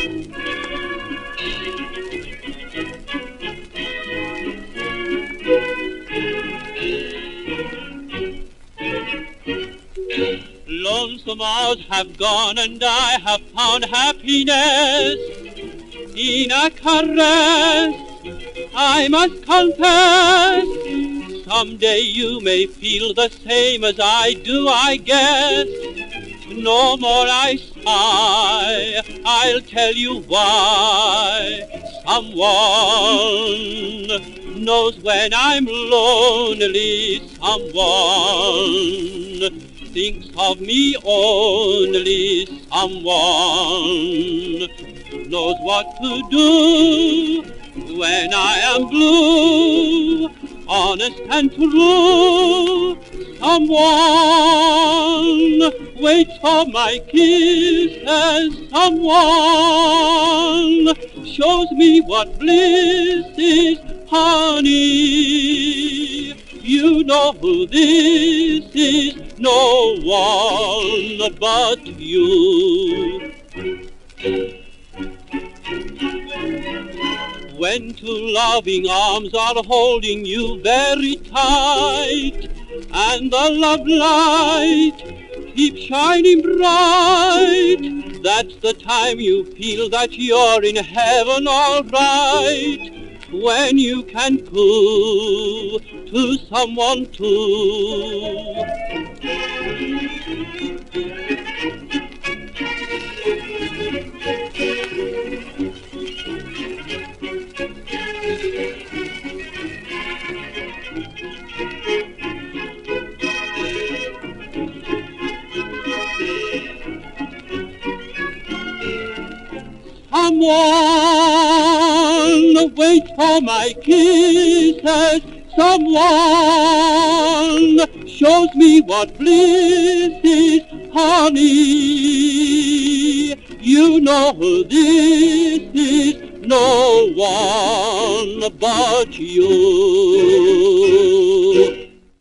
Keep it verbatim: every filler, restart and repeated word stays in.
Lonesome hours have gone and I have found happiness in a caress. I must confess, someday you may feel the same as I do, I guess. No more I sigh, I'll tell you why. Someone knows when I'm lonely, someone thinks of me only, someone knows what to do when I am blue, honest and true. Someone waits for my kisses, someone shows me what bliss is, honey. You know who this is, no one but you. When two loving arms are holding you very tight, and the love light keeps shining bright, that's the time you feel that you're in heaven all right. When you can coo to someone too. Someone waits for my kisses, someone shows me what bliss is, honey. You know who this is, no one but you.